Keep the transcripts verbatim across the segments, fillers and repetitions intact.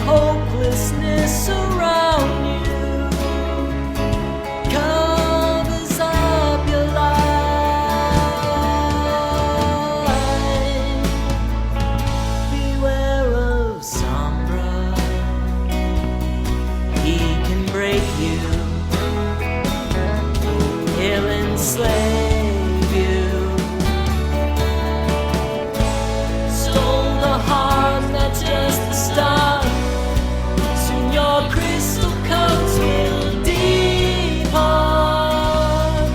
hopelessness around you covers up your life. Beware of Sombra, he can break you, he'll enslave you. Stole the heart, that's just the start. Soon your crystal coats will depart.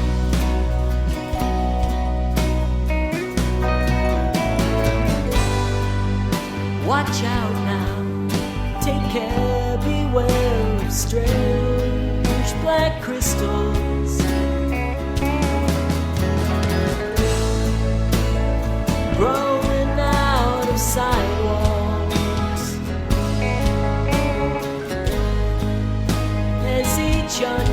Watch out now, take care, beware of strange black crystals. Growing out of sidewalks as each